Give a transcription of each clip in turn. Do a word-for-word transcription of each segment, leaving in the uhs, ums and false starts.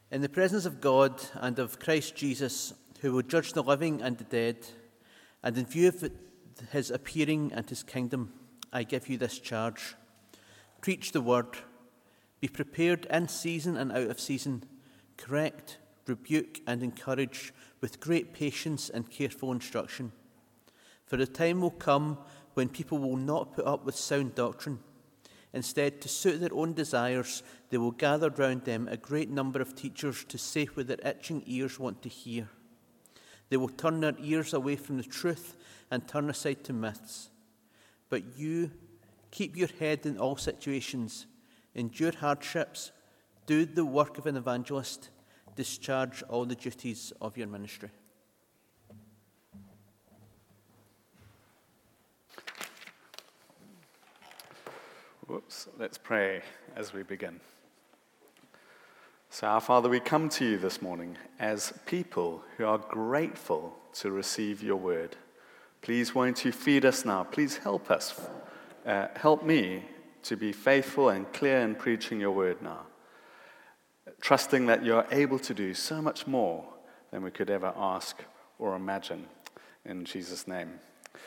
In the presence of God and of Christ Jesus, who will judge the living and the dead, and in view of his appearing and his kingdom, I give you this charge. Preach the word. Be prepared in season and out of season. Correct, rebuke, and encourage with great patience and careful instruction. For the time will come when people will not put up with sound doctrine. Instead, to suit their own desires, they will gather round them a great number of teachers to say what their itching ears want to hear. They will turn their ears away from the truth and turn aside to myths. But you, keep your head in all situations, endure hardships, do the work of an evangelist, discharge all the duties of your ministry. Whoops, let's pray as we begin. So, our Father, we come to you this morning as people who are grateful to receive your word. Please won't you feed us now? Please help us. Uh, help me to be faithful and clear in preaching your word now, trusting that you're able to do so much more than we could ever ask or imagine. In Jesus' name.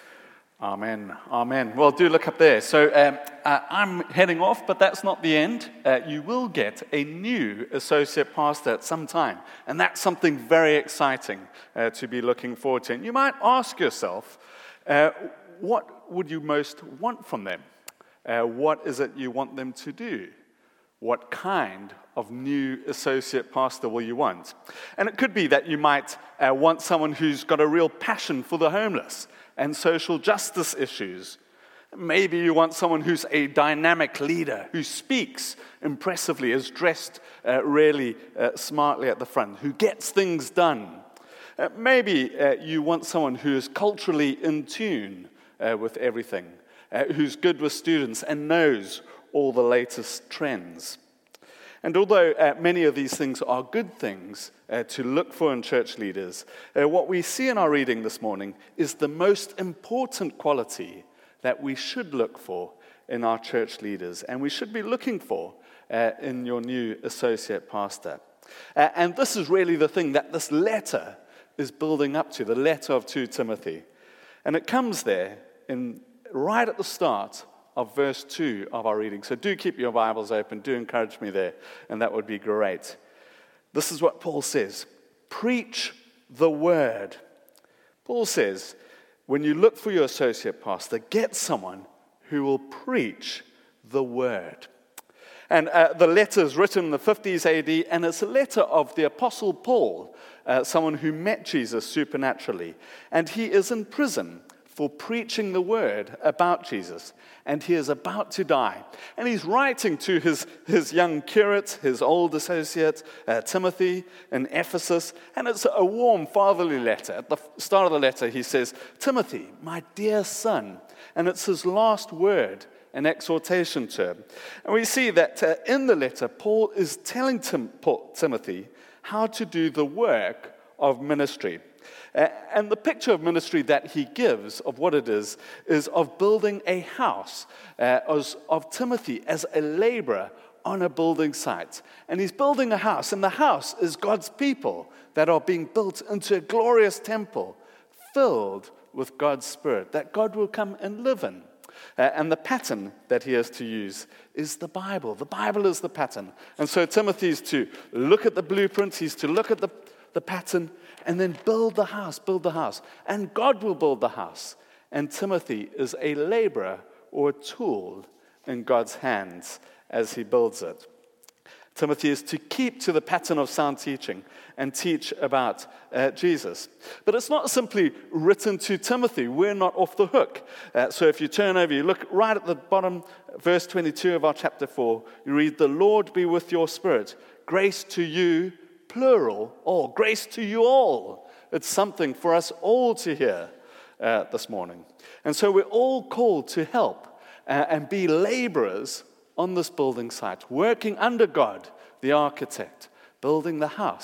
Amen. Amen. Well, do look up there. So um, uh, I'm heading off, but that's not the end. Uh, you will get a new associate pastor at some time, and that's something very exciting uh, to be looking forward to. And you might ask yourself, uh, what would you most want from them? Uh, what is it you want them to do? What kind of new associate pastor will you want? And it could be that you might uh, want someone who's got a real passion for the homeless and social justice issues. Maybe you want someone who's a dynamic leader, who speaks impressively, is dressed uh, really uh, smartly at the front, who gets things done. Uh, maybe uh, you want someone who is culturally in tune uh, with everything, uh, who's good with students and knows all the latest trends. And although uh, many of these things are good things uh, to look for in church leaders, uh, what we see in our reading this morning is the most important quality that we should look for in our church leaders, and we should be looking for uh, in your new associate pastor. Uh, and this is really the thing that this letter is building up to, the letter of Second Timothy. And it comes there in right at the start of verse two of our reading. So do keep your Bibles open, do encourage me there, and that would be great. This is what Paul says: preach the word. Paul says, when you look for your associate pastor, get someone who will preach the word. And uh, the letter is written in the fifties A D, and it's a letter of the Apostle Paul, uh, someone who met Jesus supernaturally. And he is in prison for preaching the word about Jesus, and he is about to die. And he's writing to his, his young curate, his old associate, uh, Timothy, in Ephesus, and it's a warm fatherly letter. At the start of the letter, he says, "Timothy, my dear son," and it's his last word, an exhortation to him. And we see that uh, in the letter, Paul is telling Tim, Paul, Timothy how to do the work of ministry. Uh, and the picture of ministry that he gives of what it is, is of building a house, uh, as, of Timothy as a laborer on a building site. And he's building a house, and the house is God's people that are being built into a glorious temple filled with God's Spirit, that God will come and live in. Uh, and the pattern that he has to use is the Bible. The Bible is the pattern. And so Timothy is to look at the blueprint, he's to look at the, the pattern, and then build the house, build the house. And God will build the house. And Timothy is a laborer or a tool in God's hands as he builds it. Timothy is to keep to the pattern of sound teaching and teach about uh, Jesus. But it's not simply written to Timothy. We're not off the hook. Uh, so if you turn over, you look right at the bottom, verse twenty-two of our chapter four, you read, "The Lord be with your spirit. Grace to you," plural, all. Grace to you all. It's something for us all to hear uh, this morning. And so we're all called to help uh, and be laborers on this building site, working under God, the architect, building the house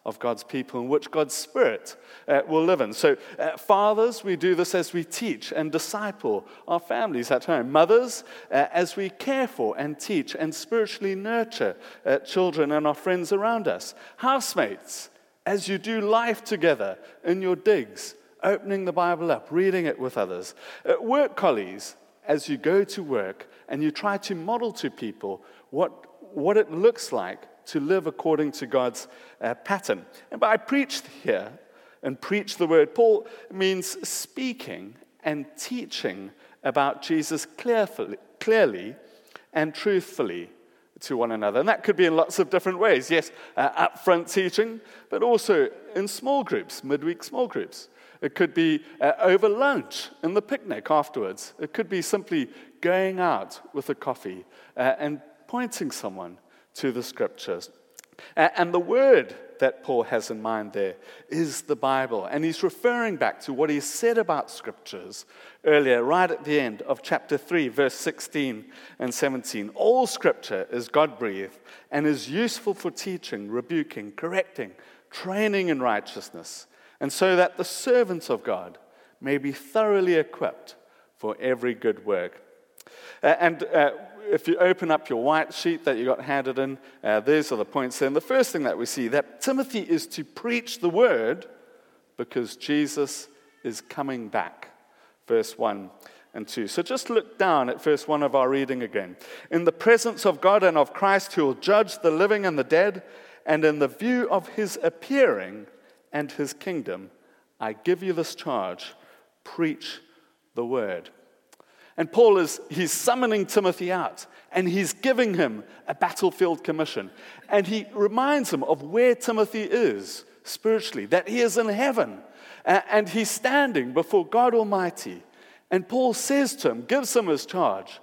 of God's people in which God's Spirit uh, will live in. So uh, fathers, we do this as we teach and disciple our families at home. Mothers, uh, as we care for and teach and spiritually nurture uh, children and our friends around us. Housemates, as you do life together in your digs, opening the Bible up, reading it with others. Uh, work colleagues, as you go to work and you try to model to people what, what it looks like to live according to God's uh, pattern. And by preached here and preach the word, Paul means speaking and teaching about Jesus clearly, clearly and truthfully to one another. And that could be in lots of different ways. Yes, uh, upfront teaching, but also in small groups, midweek small groups. It could be uh, over lunch in the picnic afterwards. It could be simply going out with a coffee uh, and pointing someone to the scriptures. And the word that Paul has in mind there is the Bible. And he's referring back to what he said about scriptures earlier, right at the end of chapter three, verse sixteen and seventeen. All scripture is God-breathed and is useful for teaching, rebuking, correcting, training in righteousness, and so that the servants of God may be thoroughly equipped for every good work. Uh, and uh, if you open up your white sheet that you got handed in, uh, these are the points there. And the first thing that we see, that Timothy is to preach the word because Jesus is coming back. Verse one and two. So just look down at verse one of our reading again. In the presence of God and of Christ, who will judge the living and the dead, and in the view of his appearing and his kingdom, I give you this charge: preach the word. And Paul is, he's summoning Timothy out, and he's giving him a battlefield commission. And he reminds him of where Timothy is spiritually, that he is in heaven, and he's standing before God Almighty. And Paul says to him, gives him his charge: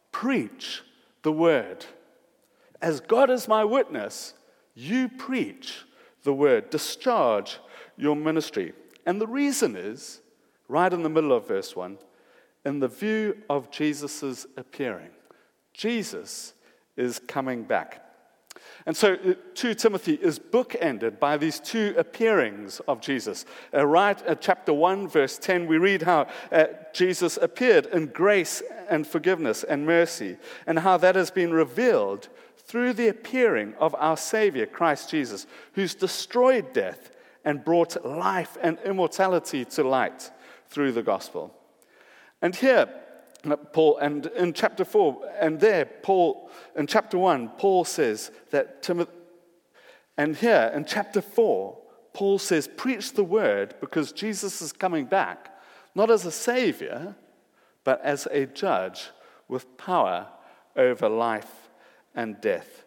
preach the word. As God is my witness, you preach the word, discharge your ministry. And the reason is, right in the middle of verse one, in the view of Jesus' appearing. Jesus is coming back. And so Second Timothy is bookended by these two appearings of Jesus. Uh, right at chapter one, verse ten, we read how uh, Jesus appeared in grace and forgiveness and mercy, and how that has been revealed through the appearing of our Savior, Christ Jesus, who's destroyed death and brought life and immortality to light through the gospel. And here, Paul, and in chapter four, and there, Paul, in chapter one, Paul says that Timothy, and here in chapter four, Paul says, preach the word because Jesus is coming back, not as a savior, but as a judge with power over life and death.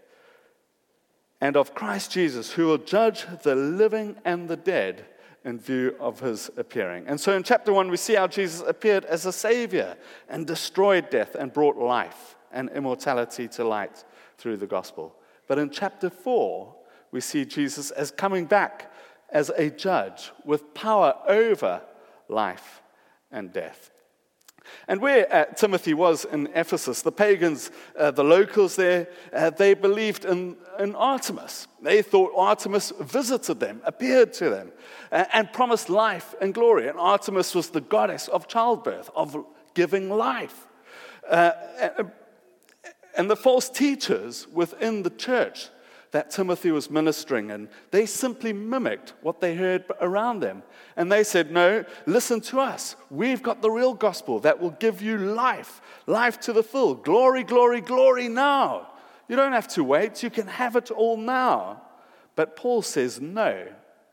And of Christ Jesus, who will judge the living and the dead in view of his appearing. And so in chapter one, we see how Jesus appeared as a savior and destroyed death and brought life and immortality to light through the gospel. But in chapter four, we see Jesus as coming back as a judge with power over life and death. And where uh, Timothy was in Ephesus, the pagans, uh, the locals there, uh, they believed in, in Artemis. They thought Artemis visited them, appeared to them, uh, and promised life and glory. And Artemis was the goddess of childbirth, of giving life. Uh, and the false teachers within the church that Timothy was ministering in, they simply mimicked what they heard around them. And they said, no, listen to us. We've got the real gospel that will give you life, life to the full. Glory, glory, glory now. You don't have to wait. You can have it all now. But Paul says, no,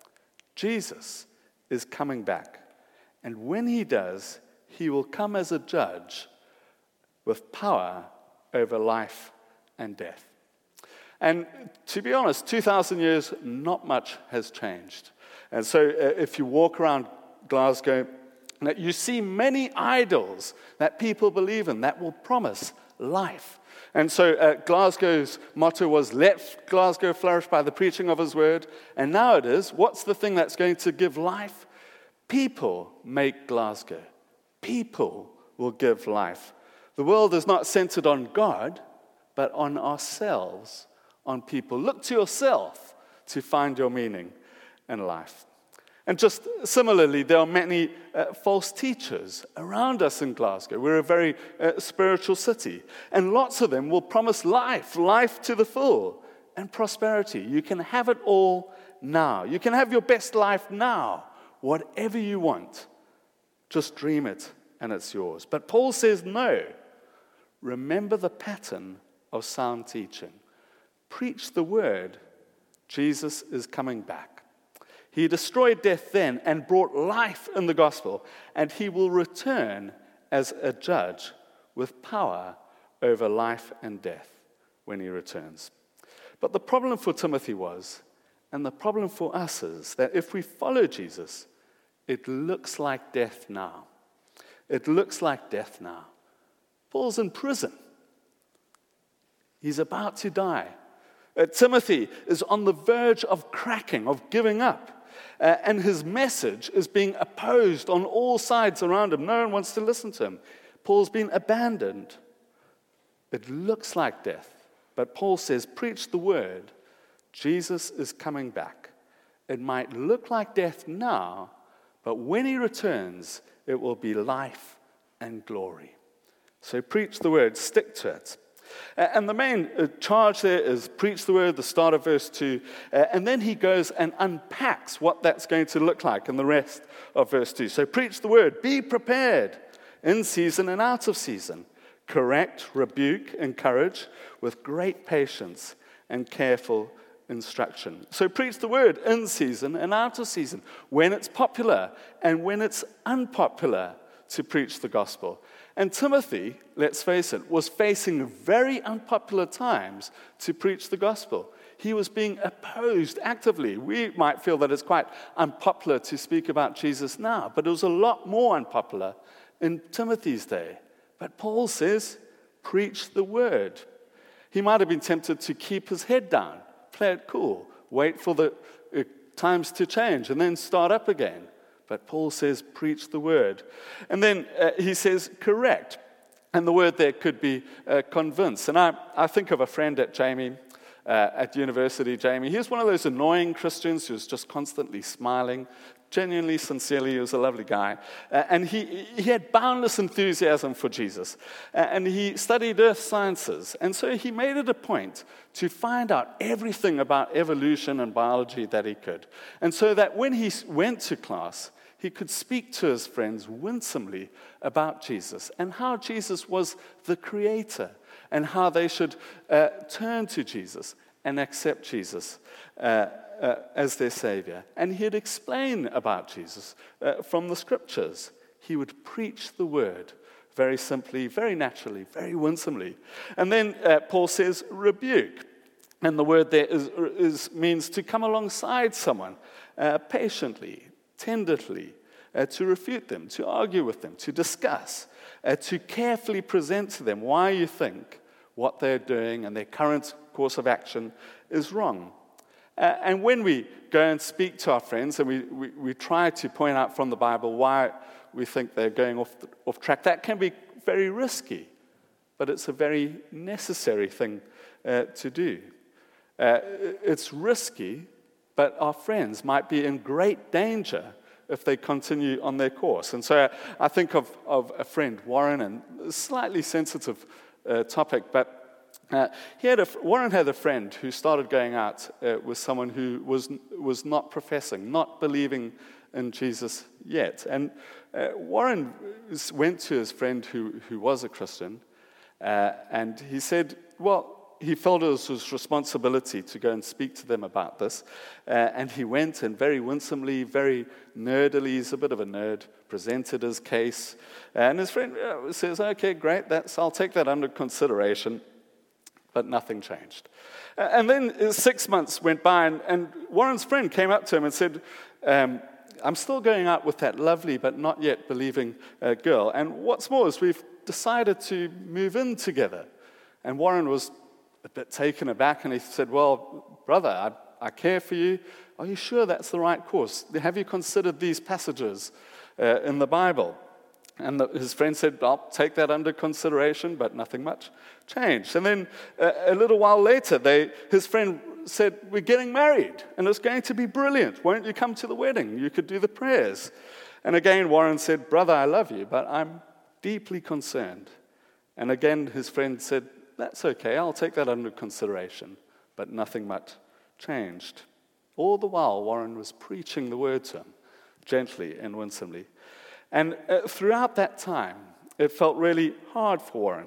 Jesus is coming back. And when he does, he will come as a judge with power over life and death. And to be honest, two thousand years, not much has changed. And so uh, if you walk around Glasgow, you see many idols that people believe in that will promise life. And so uh, Glasgow's motto was, let Glasgow flourish by the preaching of his word. And now it is, what's the thing that's going to give life? People make Glasgow. People will give life. The world is not centered on God, but on ourselves, on people. Look to yourself to find your meaning. and life. And just similarly, there are many uh, false teachers around us in Glasgow. We're a very uh, spiritual city. And lots of them will promise life, life to the full, and prosperity. You can have it all now. You can have your best life now, whatever you want. Just dream it, and it's yours. But Paul says, no. Remember the pattern of sound teaching. Preach the word. Jesus is coming back. He destroyed death then and brought life in the gospel, and he will return as a judge with power over life and death when he returns. But the problem for Timothy was, and the problem for us is, that if we follow Jesus, it looks like death now. It looks like death now. Paul's in prison. He's about to die. Uh, Timothy is on the verge of cracking, of giving up. Uh, and his message is being opposed on all sides around him. No one wants to listen to him. Paul's been abandoned. It looks like death. But Paul says, preach the word. Jesus is coming back. It might look like death now, but when he returns, it will be life and glory. So preach the word, stick to it. Uh, and the main uh, charge there is preach the word, the start of verse two. Uh, and then he goes and unpacks what that's going to look like in the rest of verse two. So preach the word, be prepared in season and out of season. Correct, rebuke, encourage with great patience and careful instruction. So preach the word in season and out of season, when it's popular and when it's unpopular to preach the gospel. And Timothy, let's face it, was facing very unpopular times to preach the gospel. He was being opposed actively. We might feel that it's quite unpopular to speak about Jesus now, but it was a lot more unpopular in Timothy's day. But Paul says, preach the word. He might have been tempted to keep his head down, play it cool, wait for the uh, times to change, and then start up again. But Paul says, preach the word. And then uh, he says, correct. And the word there could be uh, convince. And I, I think of a friend at Jamie, uh, at university, Jamie. He was one of those annoying Christians who was just constantly smiling, genuinely, sincerely. He was a lovely guy. Uh, and he, he had boundless enthusiasm for Jesus. Uh, and he studied earth sciences. And so he made it a point to find out everything about evolution and biology that he could. And so that when he went to class, he could speak to his friends winsomely about Jesus and how Jesus was the creator and how they should uh, turn to Jesus and accept Jesus uh, uh, as their Savior. And he'd explain about Jesus uh, from the Scriptures. He would preach the word very simply, very naturally, very winsomely. And then uh, Paul says, rebuke. And the word there is, is means to come alongside someone uh, patiently, tenderly, uh, to refute them, to argue with them, to discuss, uh, to carefully present to them why you think what they're doing and their current course of action is wrong. Uh, and when we go and speak to our friends and we, we, we try to point out from the Bible why we think they're going off, the, off track, that can be very risky, but it's a very necessary thing uh, to do. Uh, it's risky, but our friends might be in great danger if they continue on their course. And so I think of, of a friend, Warren, and a slightly sensitive uh, topic, but uh, he had a, Warren had a friend who started going out uh, with someone who was, was not professing, not believing in Jesus yet. And uh, Warren went to his friend who, who was a Christian, uh, and he said, well, he felt it was his responsibility to go and speak to them about this. Uh, and he went and very winsomely, very nerdily, he's a bit of a nerd, presented his case. And his friend uh, says, okay, great, that's, I'll take that under consideration. But nothing changed. Uh, and then six months went by, and, and Warren's friend came up to him and said, um, I'm still going out with that lovely but not yet believing uh, girl. And what's more is we've decided to move in together. And Warren was a bit taken aback, and he said, well, brother, I, I care for you. Are you sure that's the right course? Have you considered these passages uh, in the Bible? And the, his friend said, I'll take that under consideration, but nothing much changed. And then uh, a little while later, they, his friend said, we're getting married, and it's going to be brilliant. Won't you come to the wedding? You could do the prayers. And again, Warren said, brother, I love you, but I'm deeply concerned. And again, his friend said, that's okay, I'll take that under consideration. But nothing much changed. All the while, Warren was preaching the word to him, gently and winsomely. And uh, throughout that time, it felt really hard for Warren.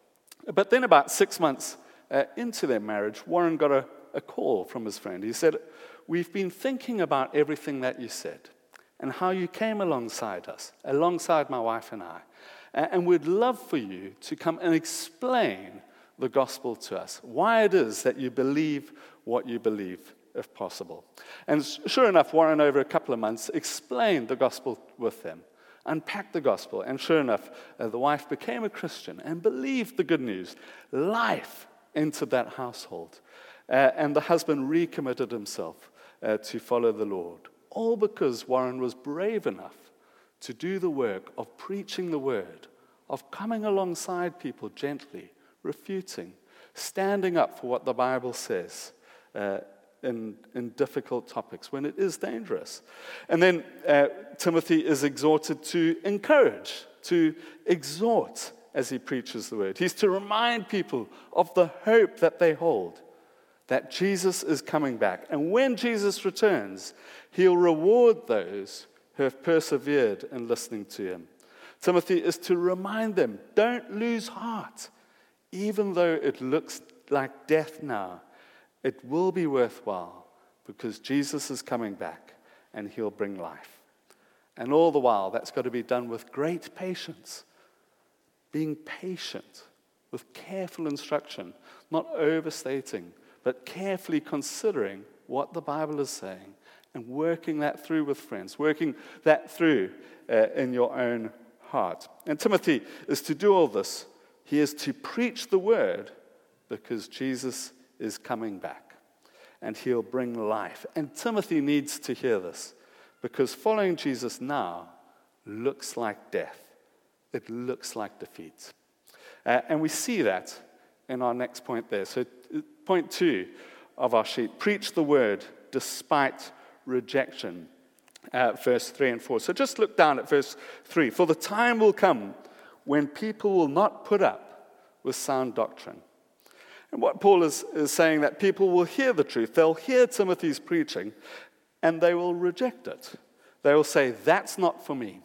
But then about six months uh, into their marriage, Warren got a, a call from his friend. He said, we've been thinking about everything that you said and how you came alongside us, alongside my wife and I. Uh, and we'd love for you to come and explain the gospel to us, why it is that you believe what you believe, if possible. And sure enough, Warren, over a couple of months, explained the gospel with them. Unpacked the gospel, and sure enough, uh, the wife became a Christian and believed the good news. Life entered that household, uh, and the husband recommitted himself uh, to follow the Lord, all because Warren was brave enough to do the work of preaching the word, of coming alongside people gently, refuting, standing up for what the Bible says, uh, In, in difficult topics, when it is dangerous. And then uh, Timothy is exhorted to encourage, to exhort as he preaches the word. He's to remind people of the hope that they hold, that Jesus is coming back. And when Jesus returns, he'll reward those who have persevered in listening to him. Timothy is to remind them, don't lose heart, even though it looks like death now. It will be worthwhile because Jesus is coming back and he'll bring life. And all the while, that's got to be done with great patience. Being patient with careful instruction, not overstating, but carefully considering what the Bible is saying and working that through with friends, working that through uh, in your own heart. And Timothy is to do all this. He is to preach the word because Jesus is coming back, and he'll bring life. And Timothy needs to hear this, because following Jesus now looks like death. It looks like defeat. Uh, and we see that in our next point there. So point two of our sheet, preach the word despite rejection, uh, verse three and four. So just look down at verse three. For the time will come when people will not put up with sound doctrine. And what Paul is, is saying, that people will hear the truth, they'll hear Timothy's preaching, and they will reject it. They will say, that's not for me.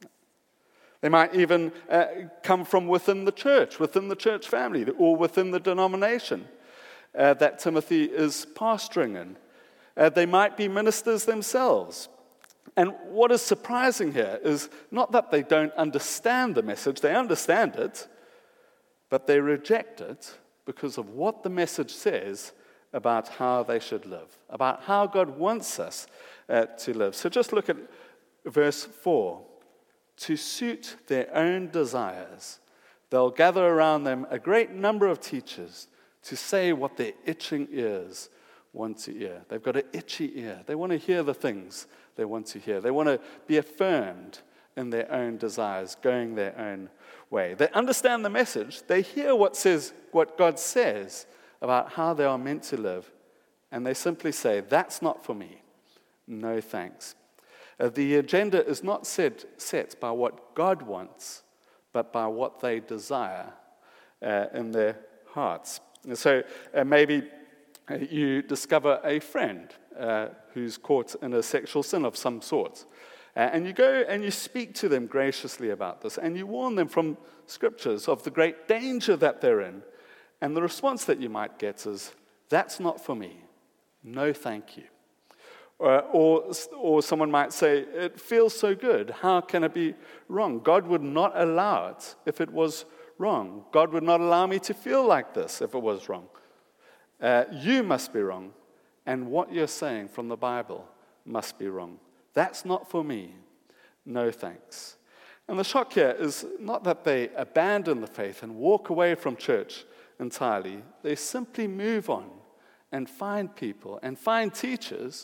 They might even uh, come from within the church, within the church family, or within the denomination uh, that Timothy is pastoring in. Uh, they might be ministers themselves. And what is surprising here is not that they don't understand the message, they understand it, but they reject it because of what the message says about how they should live, about how God wants us uh, to live. So just look at verse four. To suit their own desires, they'll gather around them a great number of teachers to say what their itching ears want to hear. They've got an itchy ear. They want to hear the things they want to hear. They want to be affirmed in their own desires, going their own way. They understand the message. They hear what says, what God says about how they are meant to live, and they simply say, that's not for me. No thanks. Uh, the agenda is not set, set by what God wants, but by what they desire uh, in their hearts. And so uh, maybe uh, you discover a friend uh, who's caught in a sexual sin of some sort. Uh, and you go and you speak to them graciously about this, and you warn them from scriptures of the great danger that they're in. And the response that you might get is, that's not for me. No, thank you. Uh, or, or someone might say, it feels so good. How can it be wrong? God would not allow it if it was wrong. God would not allow me to feel like this if it was wrong. Uh, you must be wrong, and what you're saying from the Bible must be wrong. That's not for me. No thanks. And the shock here is not that they abandon the faith and walk away from church entirely. They simply move on and find people and find teachers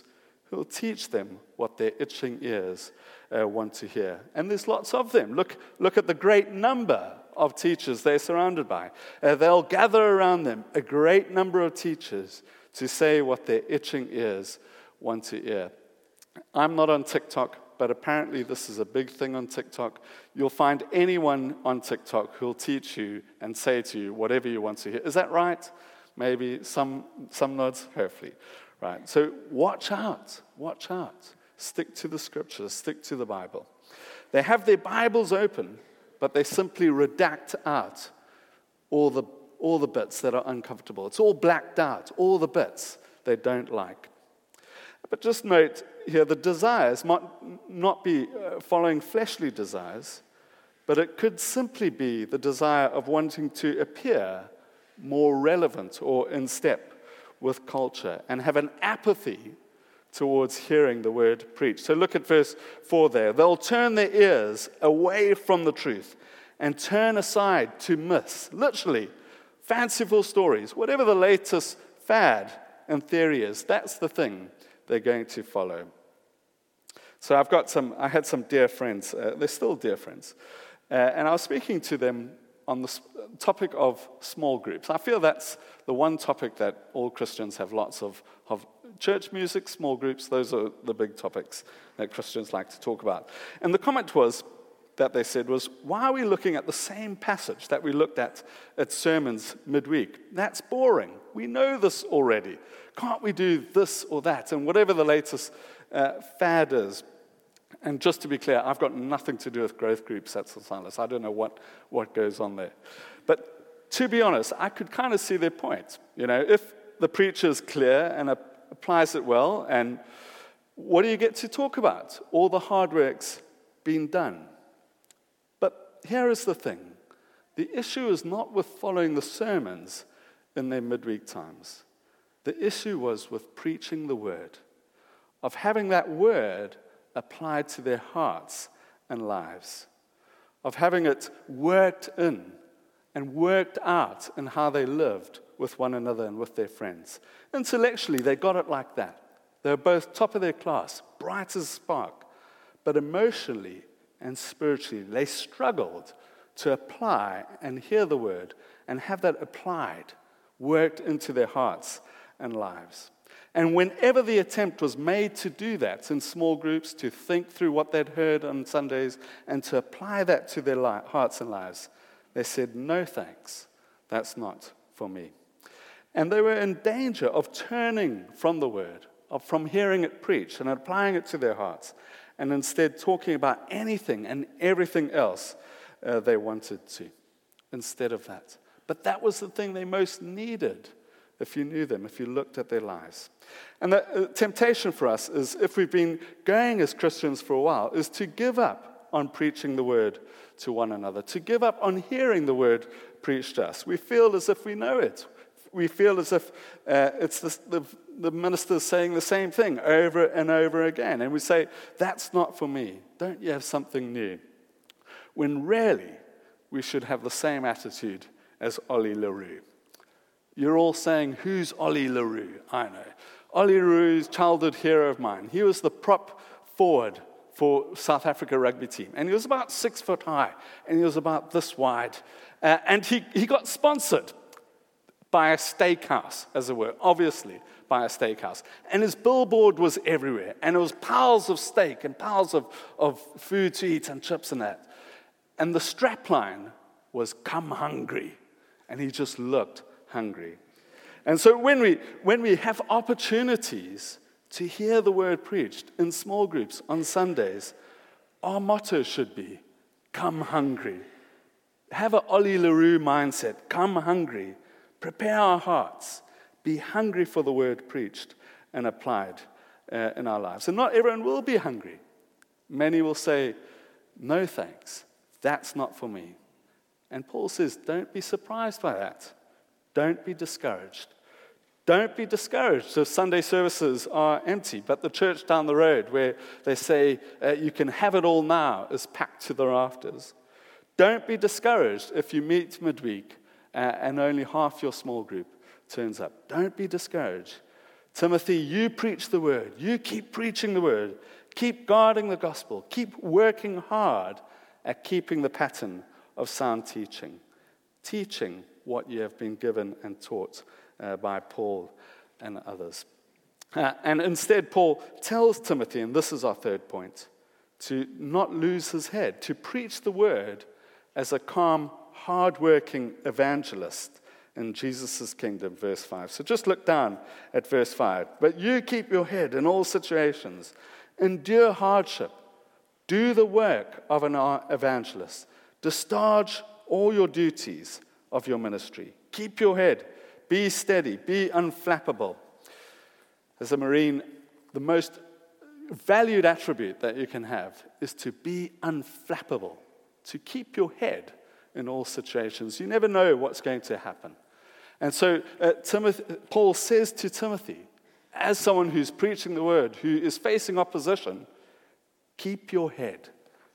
who will teach them what their itching ears uh, want to hear. And there's lots of them. Look, look at the great number of teachers they're surrounded by. Uh, they'll gather around them a great number of teachers to say what their itching ears want to hear. I'm not on TikTok, but apparently this is a big thing on TikTok. You'll find anyone on TikTok who'll teach you and say to you whatever you want to hear. Is that right? Maybe some some nods, hopefully. Right. So watch out. Watch out. Stick to the scriptures. Stick to the Bible. They have their Bibles open, but they simply redact out all the all the bits that are uncomfortable. It's all blacked out, all the bits they don't like. But just note here, the desires might not be uh, following fleshly desires, but it could simply be the desire of wanting to appear more relevant or in step with culture and have an apathy towards hearing the word preached. So look at verse four there. They'll turn their ears away from the truth and turn aside to myths, literally, fanciful stories, whatever the latest fad and theory is, that's the thing they're going to follow. So I've got some, I had some dear friends, uh, they're still dear friends, uh, and I was speaking to them on the topic of small groups. I feel that's the one topic that all Christians have lots of, of church music, small groups, those are the big topics that Christians like to talk about. And the comment was, that they said was, why are we looking at the same passage that we looked at at sermons midweek? That's boring. We know this already. Can't we do this or that? And whatever the latest uh, fad is. And just to be clear, I've got nothing to do with growth groups at Saint Silas. I don't know what, what goes on there. But to be honest, I could kind of see their point. You know, if the preacher's clear and applies it well, and what do you get to talk about? All the hard work's been done. Here is the thing. The issue is not with following the sermons in their midweek times. The issue was with preaching the word, of having that word applied to their hearts and lives, of having it worked in and worked out in how they lived with one another and with their friends. Intellectually, they got it like that. They were both top of their class, bright as a spark, but emotionally and spiritually, they struggled to apply and hear the word and have that applied, worked into their hearts and lives. And whenever the attempt was made to do that in small groups, to think through what they'd heard on Sundays and to apply that to their li- hearts and lives, they said, no thanks, that's not for me. And they were in danger of turning from the word, of from hearing it preached and applying it to their hearts, and instead talking about anything and everything else uh, they wanted to instead of that. But that was the thing they most needed if you knew them, if you looked at their lives. And the uh, temptation for us is, if we've been going as Christians for a while, is to give up on preaching the word to one another, to give up on hearing the word preached to us. We feel as if we know it. We feel as if uh, it's the, the, the minister's saying the same thing over and over again. And we say, that's not for me. Don't you have something new? When really, we should have the same attitude as Ollie LaRue. You're all saying, who's Ollie LaRue? I know. Ollie LaRue's childhood hero of mine. He was the prop forward for South Africa rugby team. And he was about six foot high. And he was about this wide. Uh, and he, he got sponsored by a steakhouse, as it were, obviously by a steakhouse. And his billboard was everywhere. And it was piles of steak and piles of, of food to eat and chips and that. And the strapline was, come hungry. And he just looked hungry. And so when we, when we have opportunities to hear the word preached in small groups on Sundays, our motto should be, come hungry. Have an Ollie LaRue mindset, come hungry. Prepare our hearts. Be hungry for the word preached and applied uh, in our lives. And not everyone will be hungry. Many will say, no thanks, that's not for me. And Paul says, don't be surprised by that. Don't be discouraged. Don't be discouraged if Sunday services are empty, but the church down the road where they say uh, you can have it all now is packed to the rafters. Don't be discouraged if you meet midweek Uh, and only half your small group turns up. Don't be discouraged. Timothy, you preach the word. You keep preaching the word. Keep guarding the gospel. Keep working hard at keeping the pattern of sound teaching. Teaching what you have been given and taught uh, by Paul and others. Uh, and instead, Paul tells Timothy, and this is our third point, to not lose his head, to preach the word as a calm, hard-working evangelist in Jesus' kingdom, verse five. So just look down at verse five. But you keep your head in all situations, endure hardship, do the work of an evangelist, discharge all your duties of your ministry. Keep your head, be steady, be unflappable. As a Marine, the most valued attribute that you can have is to be unflappable, to keep your head in all situations. You never know what's going to happen. And so uh, Timothy, Paul says to Timothy, as someone who's preaching the word, who is facing opposition, keep your head,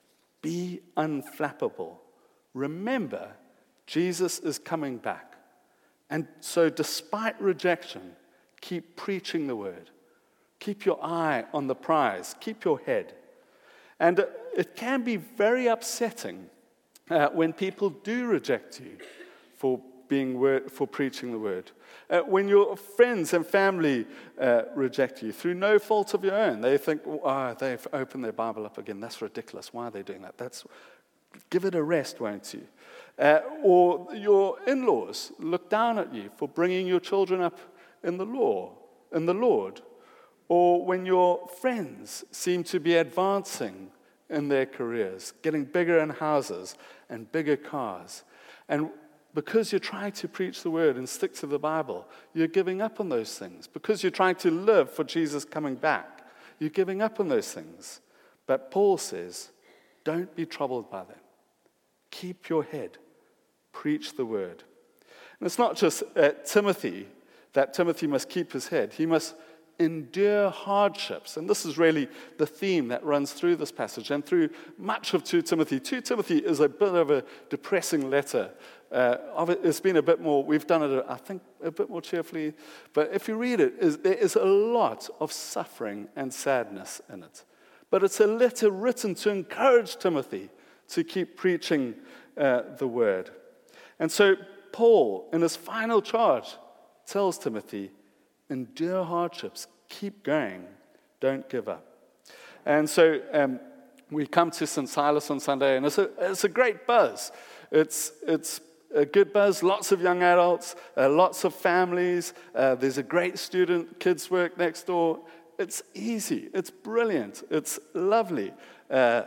be unflappable. Remember, Jesus is coming back. And so despite rejection, keep preaching the word. Keep your eye on the prize. Keep your head. And uh, it can be very upsetting uh, when people do reject you for being word, for preaching the word. Uh, when your friends and family uh, reject you through no fault of your own, they think, oh, they've opened their Bible up again. That's ridiculous. Why are they doing that? That's give it a rest, won't you? Uh, or your in-laws look down at you for bringing your children up in the law, in the Lord. Or when your friends seem to be advancing in their careers, getting bigger in houses and bigger cars. And because you're trying to preach the word and stick to the Bible, you're giving up on those things. Because you're trying to live for Jesus coming back, you're giving up on those things. But Paul says, don't be troubled by them. Keep your head. Preach the word. And it's not just uh, Timothy, that Timothy must keep his head. He must endure hardships. And this is really the theme that runs through this passage and through much of Second Timothy. Second Timothy is a bit of a depressing letter. Uh, of it, it's been a bit more, we've done it, I think, a bit more cheerfully. But if you read it, is, there is a lot of suffering and sadness in it. But it's a letter written to encourage Timothy to keep preaching uh, the word. And so Paul, in his final charge, tells Timothy, endure hardships, keep going, don't give up. And so um, we come to Saint Silas on Sunday, and it's a, it's a great buzz. It's, it's a good buzz, lots of young adults, uh, lots of families. Uh, there's a great student, kids work next door. It's easy, it's brilliant, it's lovely. Uh,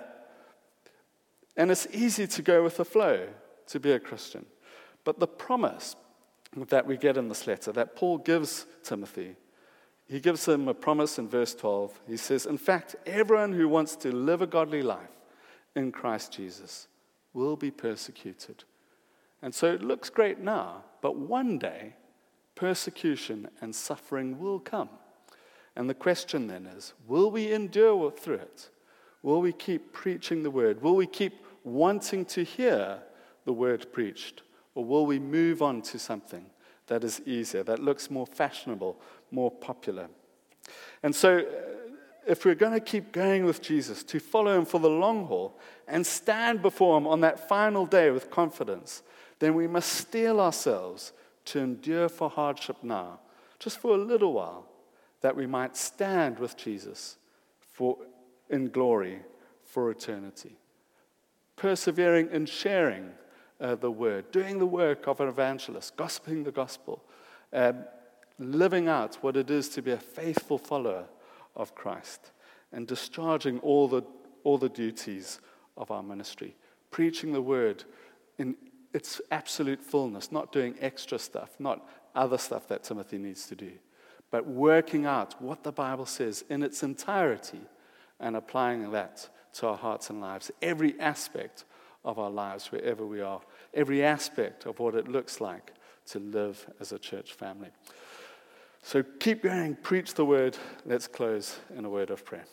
and it's easy to go with the flow, to be a Christian. But the promise that we get in this letter, that Paul gives Timothy, he gives him a promise in verse twelve. He says, in fact, everyone who wants to live a godly life in Christ Jesus will be persecuted. And so it looks great now, but one day, persecution and suffering will come. And the question then is, will we endure through it? Will we keep preaching the word? Will we keep wanting to hear the word preached? Or will we move on to something that is easier, that looks more fashionable, more popular? And so, uh, if we're going to keep going with Jesus, to follow him for the long haul, and stand before him on that final day with confidence, then we must steel ourselves to endure for hardship now, just for a little while, that we might stand with Jesus for in glory for eternity. Persevering in sharing Uh, the word, doing the work of an evangelist, gossiping the gospel, um, living out what it is to be a faithful follower of Christ, and discharging all the all the duties of our ministry, preaching the word in its absolute fullness, not doing extra stuff, not other stuff that Timothy needs to do, but working out what the Bible says in its entirety and applying that to our hearts and lives, every aspect of our lives, wherever we are, every aspect of what it looks like to live as a church family. So keep going, preach the word. Let's close in a word of prayer.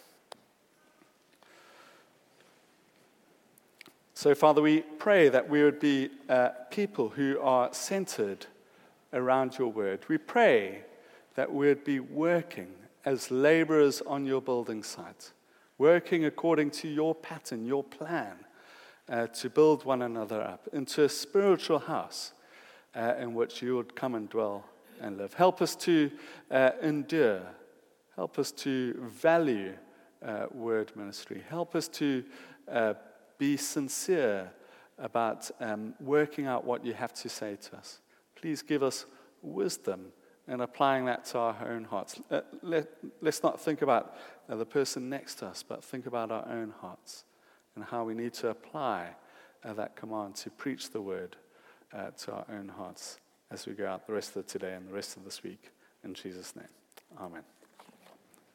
So, Father, we pray that we would be uh, people who are centered around your word. We pray that we'd be working as laborers on your building site, working according to your pattern, your plan, uh, to build one another up into a spiritual house uh, in which you would come and dwell and live. Help us to uh, endure. Help us to value uh, word ministry. Help us to uh, be sincere about um, working out what you have to say to us. Please give us wisdom in applying that to our own hearts. Uh, let, let's not think about uh, the person next to us, but think about our own hearts and how we need to apply uh, that command to preach the word uh, to our own hearts as we go out the rest of today and the rest of this week. In Jesus' name, amen.